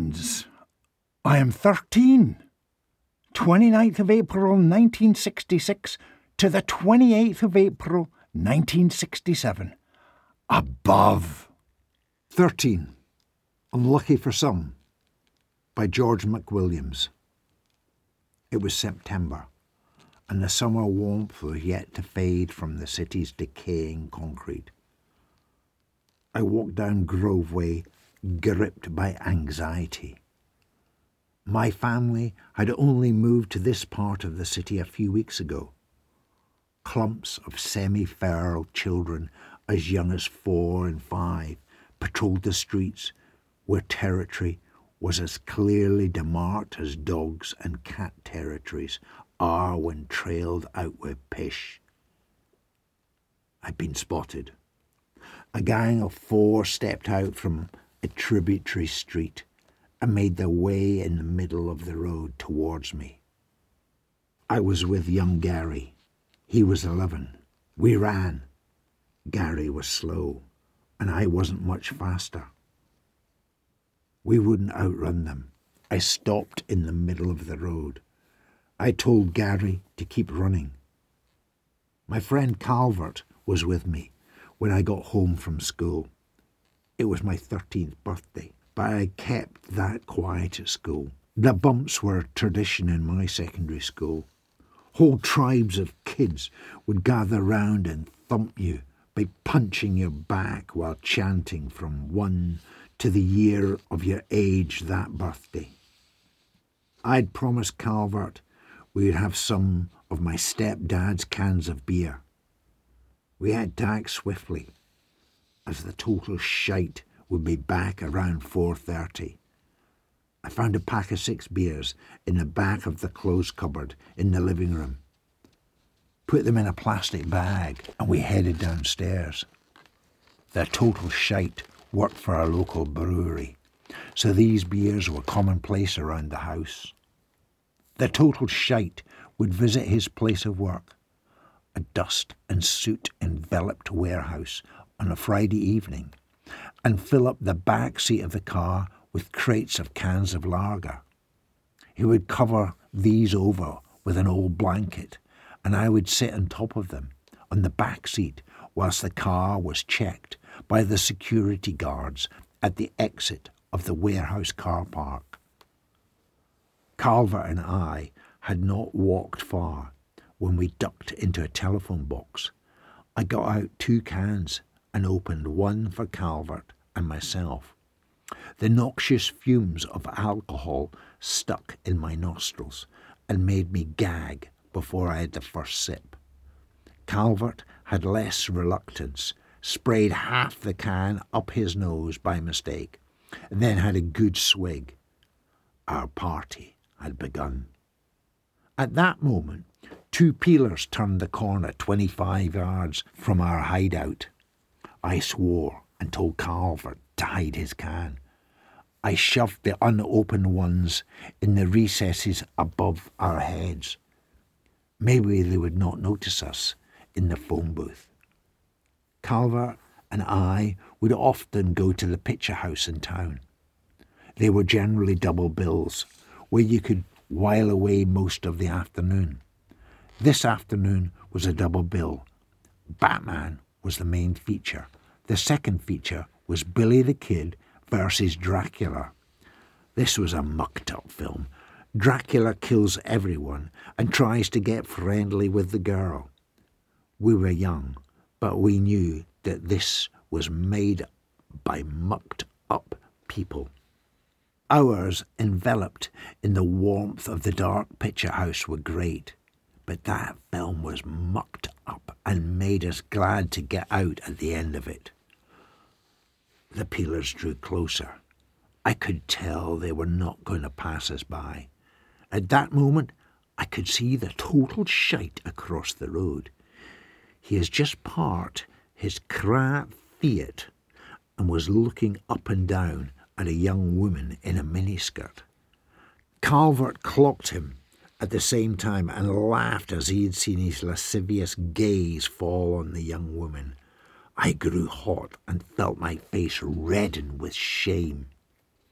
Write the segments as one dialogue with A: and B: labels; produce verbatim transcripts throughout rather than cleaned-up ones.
A: Friends, I am thirteen. twenty-ninth of April nineteen sixty-six to the twenty-eighth of April nineteen sixty-seven. Above.
B: thirteen. Unlucky for Some, by George McWilliams. It was September, and the summer warmth was yet to fade from the city's decaying concrete. I walked down Grove Way, gripped by anxiety. My family had only moved to this part of the city a few weeks ago. Clumps of semi-feral children as young as four and five patrolled the streets where territory was as clearly demarked as dogs and cat territories are when trailed out with pish. I'd been spotted. A gang of four stepped out from a tributary street and made their way in the middle of the road towards me. I was with young Gary. He was eleven. We ran. Gary was slow, and I wasn't much faster. We wouldn't outrun them. I stopped in the middle of the road. I told Gary to keep running. My friend Calvert was with me when I got home from school. It was my thirteenth birthday, but I kept that quiet at school. The bumps were a tradition in my secondary school. Whole tribes of kids would gather round and thump you by punching your back while chanting from one to the year of your age that birthday. I'd promised Calvert we'd have some of my stepdad's cans of beer. We had to act swiftly, as the total shite would be back around four thirty. I found a pack of six beers in the back of the clothes cupboard in the living room, put them in a plastic bag, and we headed downstairs. The total shite worked for our local brewery, so these beers were commonplace around the house. The total shite would visit his place of work, a dust and soot-enveloped warehouse, on a Friday evening, and fill up the back seat of the car with crates of cans of lager. He would cover these over with an old blanket, and I would sit on top of them, on the back seat, whilst the car was checked by the security guards at the exit of the warehouse car park. Calvert and I had not walked far when we ducked into a telephone box. I got out two cans and opened one for Calvert and myself. The noxious fumes of alcohol stuck in my nostrils and made me gag before I had the first sip. Calvert had less reluctance, sprayed half the can up his nose by mistake, and then had a good swig. Our party had begun. At that moment, two peelers turned the corner twenty-five yards from our hideout. I swore and told Calvert to hide his can. I shoved the unopened ones in the recesses above our heads. Maybe they would not notice us in the phone booth. Calvert and I would often go to the picture house in town. They were generally double bills, where you could while away most of the afternoon. This afternoon was a double bill. Batman was the main feature. The second feature was Billy the Kid versus Dracula. This was a mucked-up film. Dracula kills everyone and tries to get friendly with the girl. We were young, but we knew that this was made by mucked-up people. Hours enveloped in the warmth of the dark picture house were great, but that film was mucked up and made us glad to get out at the end of it. The peelers drew closer. I could tell they were not going to pass us by. At that moment, I could see the total shite across the road. He has just parked his crap Fiat and was looking up and down at a young woman in a miniskirt. Calvert clocked him at the same time and laughed as he had seen his lascivious gaze fall on the young woman. I grew hot and felt my face redden with shame.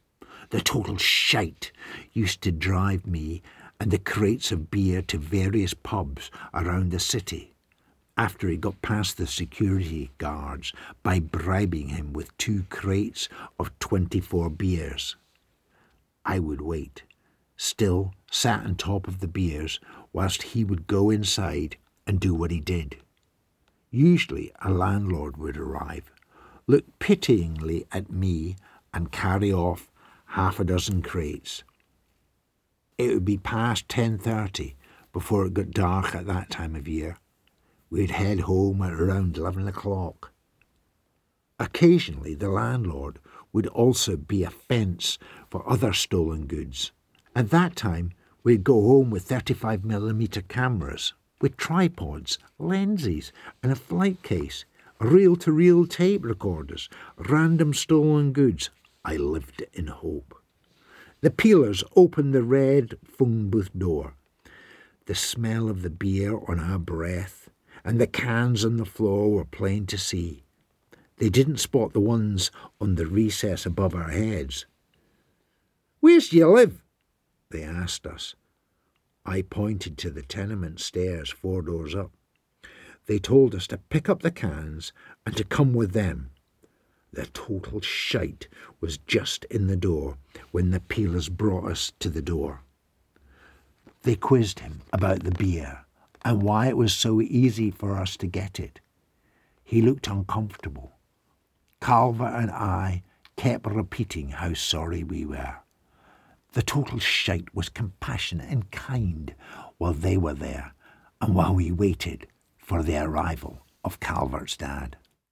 B: The total shite used to drive me and the crates of beer to various pubs around the city after he got past the security guards by bribing him with two crates of twenty-four beers. I would wait, still sat on top of the beers, whilst he would go inside and do what he did. Usually a landlord would arrive, look pityingly at me and carry off half a dozen crates. It would be past ten thirty before it got dark at that time of year. We'd head home at around eleven o'clock. Occasionally the landlord would also be a fence for other stolen goods. At that time we'd go home with thirty-five millimeter cameras, with tripods, lenses and a flight case, reel-to-reel tape recorders, random stolen goods. I lived in hope. The peelers opened the red phone booth door. The smell of the beer on our breath and the cans on the floor were plain to see. They didn't spot the ones on the recess above our heads. "Where's do you live?" they asked us. I pointed to the tenement stairs four doors up. They told us to pick up the cans and to come with them. The total shite was just in the door when the peelers brought us to the door. They quizzed him about the beer and why it was so easy for us to get it. He looked uncomfortable. Calvert and I kept repeating how sorry we were. The total shite was compassionate and kind while they were there and while we waited for the arrival of Calvert's dad.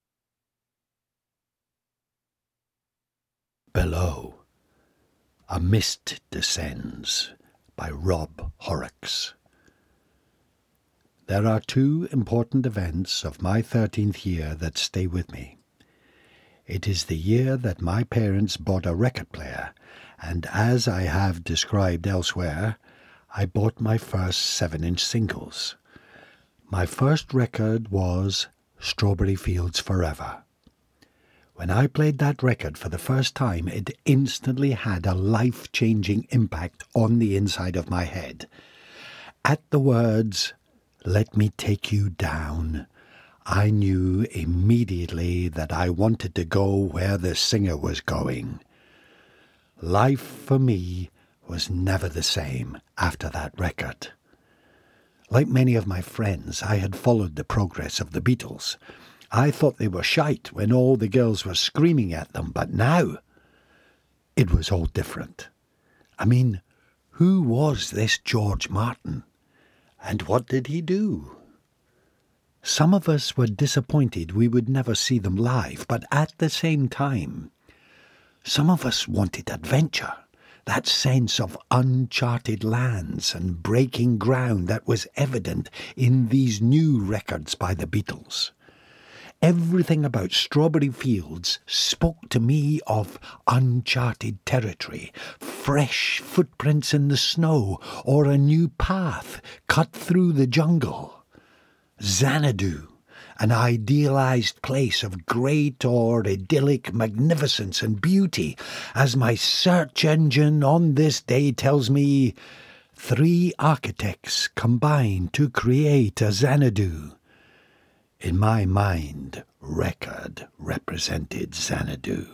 C: Below, A Mist Descends by Rob Horrocks. There are two important events of my thirteenth year that stay with me. It is the year that my parents bought a record player, and as I have described elsewhere, I bought my first seven-inch singles. My first record was Strawberry Fields Forever. When I played that record for the first time, it instantly had a life-changing impact on the inside of my head. At the words, "Let me take you down," I knew immediately that I wanted to go where the singer was going. Life for me was never the same after that record. Like many of my friends, I had followed the progress of the Beatles. I thought they were shite when all the girls were screaming at them, but now it was all different. I mean, who was this George Martin? And what did he do? Some of us were disappointed we would never see them live, but at the same time, some of us wanted adventure, that sense of uncharted lands and breaking ground that was evident in these new records by the Beatles. Everything about Strawberry Fields spoke to me of uncharted territory, fresh footprints in the snow, or a new path cut through the jungle. Xanadu, an idealized place of great or idyllic magnificence and beauty, as my search engine on this day tells me, three architects combined to create a Xanadu. In my mind, record represented Xanadu.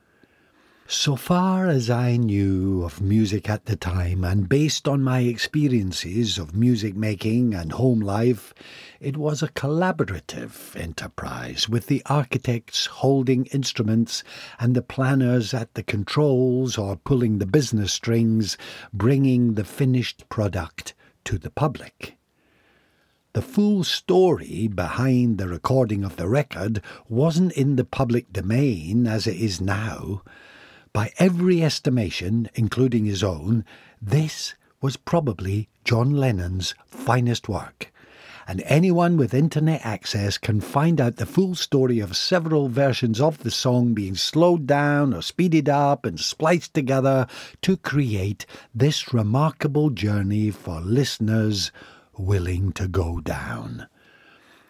C: So far as I knew of music at the time, and based on my experiences of music making and home life, it was a collaborative enterprise, with the architects holding instruments and the planners at the controls or pulling the business strings, bringing the finished product to the public. The full story behind the recording of the record wasn't in the public domain as it is now. By every estimation, including his own, this was probably John Lennon's finest work, and anyone with internet access can find out the full story of several versions of the song being slowed down or speeded up and spliced together to create this remarkable journey for listeners willing to go down.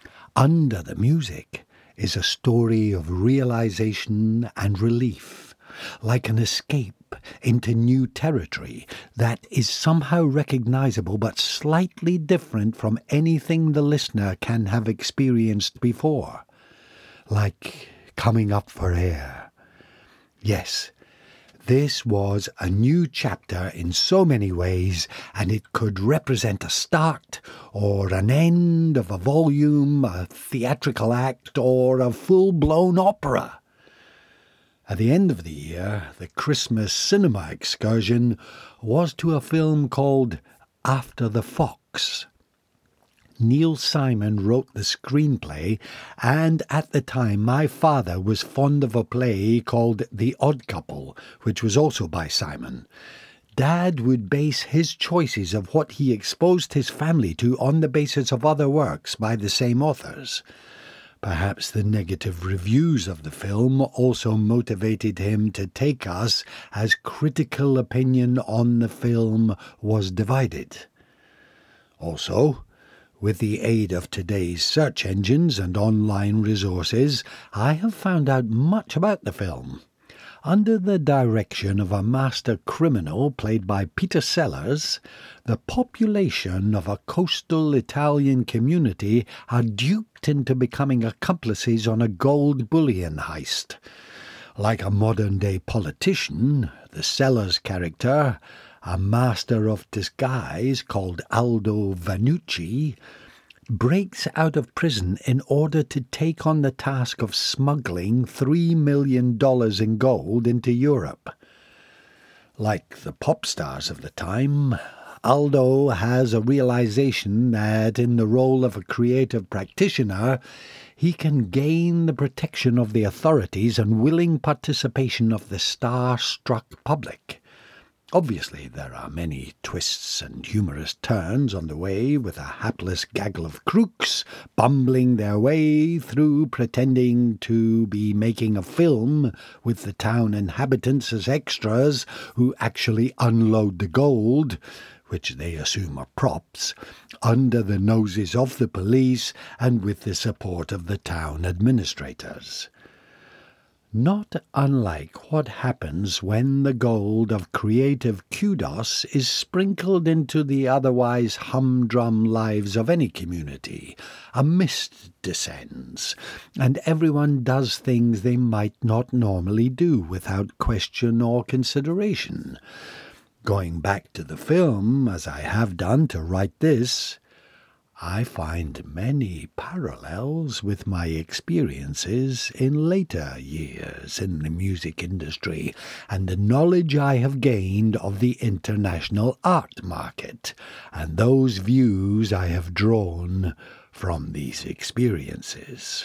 C: Under the music is a story of realization and relief, like an escape into new territory that is somehow recognizable but slightly different from anything the listener can have experienced before, like coming up for air. Yes, this was a new chapter in so many ways, and it could represent a start or an end of a volume, a theatrical act, or a full-blown opera. At the end of the year, the Christmas cinema excursion was to a film called After the Fox. Neil Simon wrote the screenplay, and at the time my father was fond of a play called The Odd Couple, which was also by Simon. Dad would base his choices of what he exposed his family to on the basis of other works by the same authors. Perhaps the negative reviews of the film also motivated him to take us as critical opinion on the film was divided. Also, with the aid of today's search engines and online resources, I have found out much about the film. Under the direction of a master criminal played by Peter Sellers, the population of a coastal Italian community are duped into becoming accomplices on a gold bullion heist. Like a modern-day politician, the Sellers character, a master of disguise called Aldo Vannucci, breaks out of prison in order to take on the task of smuggling three million dollars in gold into Europe. Like the pop stars of the time, Aldo has a realization that in the role of a creative practitioner, he can gain the protection of the authorities and willing participation of the star-struck public. Obviously, there are many twists and humorous turns on the way, with a hapless gaggle of crooks bumbling their way through pretending to be making a film with the town inhabitants as extras who actually unload the gold, which they assume are props, under the noses of the police and with the support of the town administrators. Not unlike what happens when the gold of creative kudos is sprinkled into the otherwise humdrum lives of any community. A mist descends, and everyone does things they might not normally do without question or consideration. Going back to the film, as I have done to write this, I find many parallels with my experiences in later years in the music industry and the knowledge I have gained of the international art market and those views I have drawn from these experiences.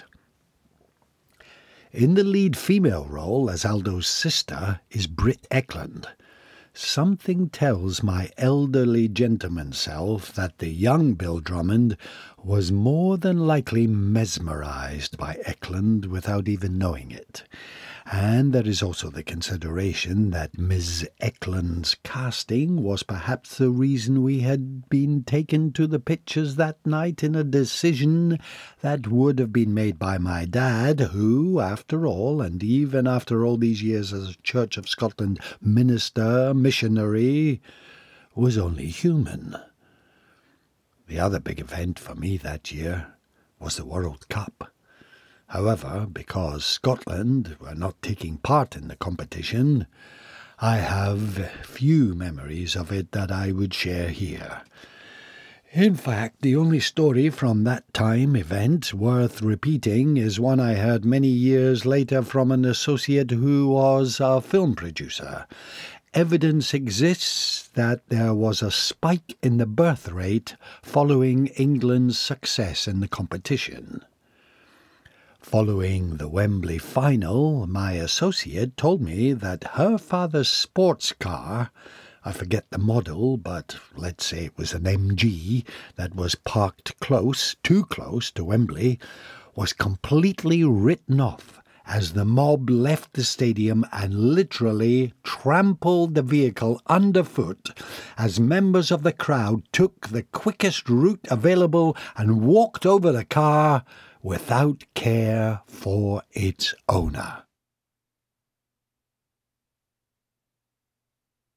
C: In the lead female role as Aldo's sister is Britt Ekland. Something tells my elderly gentleman self that the young Bill Drummond was more than likely mesmerized by Ekland without even knowing it. And there is also the consideration that Miss Ekland's casting was perhaps the reason we had been taken to the pictures that night in a decision that would have been made by my dad, who, after all, and even after all these years as a Church of Scotland minister, missionary, was only human. The other big event for me that year was the World Cup. However, because Scotland were not taking part in the competition, I have few memories of it that I would share here. In fact, the only story from that time event worth repeating is one I heard many years later from an associate who was a film producer. Evidence exists that there was a spike in the birth rate following England's success in the competition. Following the Wembley final, my associate told me that her father's sports car, I forget the model, but let's say it was an M G that was parked close, too close to Wembley, was completely written off as the mob left the stadium and literally trampled the vehicle underfoot as members of the crowd took the quickest route available and walked over the car without care for its owner.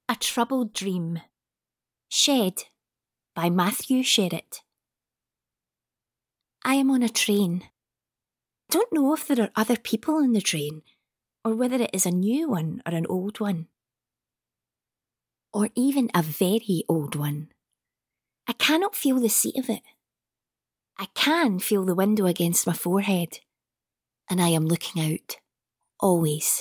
D: A Troubled Dream. Shed by Matthew Sherritt. I am on a train. I don't know if there are other people in the train, or whether it is a new one or an old one. Or even a very old one. I cannot feel the seat of it. I can feel the window against my forehead, and I am looking out, always.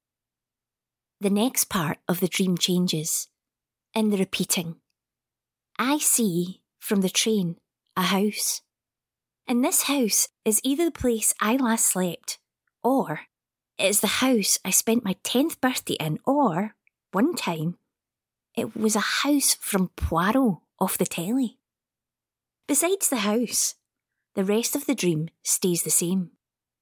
D: The next part of the dream changes, in the repeating. I see, from the train, a house. And this house is either the place I last slept, or it is the house I spent my tenth birthday in, or, one time, it was a house from Poirot off the telly. Besides the house, the rest of the dream stays the same.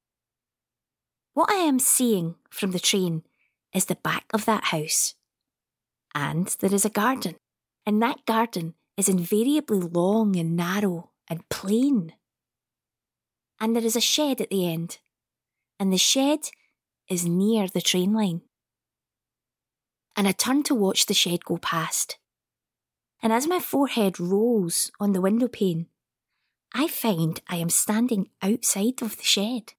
D: What I am seeing from the train is the back of that house. And there is a garden, and that garden is invariably long and narrow and plain. And there is a shed at the end, and the shed is near the train line. And I turn to watch the shed go past. And as my forehead rolls on the window pane, I find I am standing outside of the shed.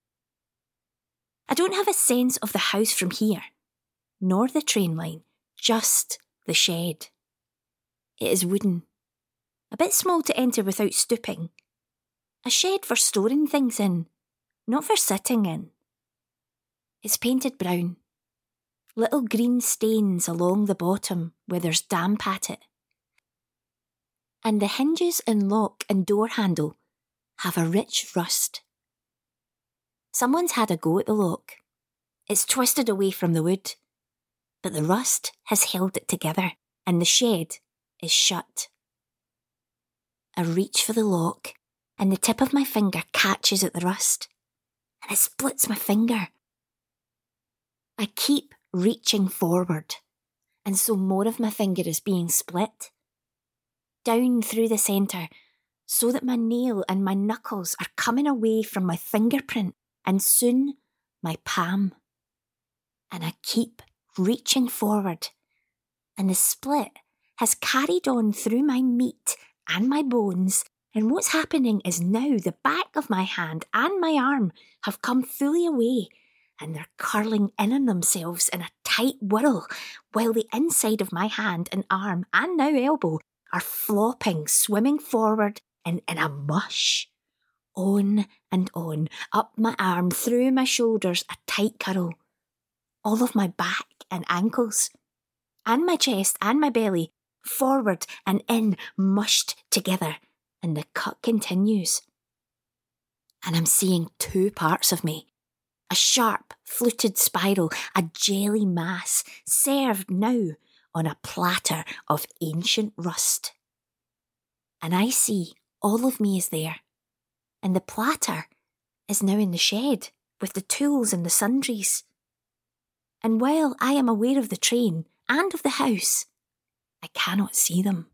D: I don't have a sense of the house from here, nor the train line, just the shed. It is wooden, a bit small to enter without stooping. A shed for storing things in, not for sitting in. It's painted brown. Little green stains along the bottom where there's damp at it. And the hinges and lock and door handle have a rich rust. Someone's had a go at the lock. It's twisted away from the wood, but the rust has held it together, and the shed is shut. I reach for the lock, and the tip of my finger catches at the rust, and it splits my finger. I keep reaching forward, and so more of my finger is being split. Down through the centre, so that my nail and my knuckles are coming away from my fingerprint, and soon my palm. And I keep reaching forward, and the split has carried on through my meat and my bones, and what's happening is now the back of my hand and my arm have come fully away, and they're curling in on themselves in a tight whirl, while the inside of my hand and arm, and now elbow, are flopping, swimming forward and in a mush. On and on, up my arm, through my shoulders, a tight curl. All of my back and ankles, and my chest and my belly, forward and in, mushed together, and the cut continues. And I'm seeing two parts of me. A sharp, fluted spiral, a jelly mass, served now on a platter of ancient rust. And I see all of me is there, and the platter is now in the shed with the tools and the sundries. And while I am aware of the train and of the house, I cannot see them.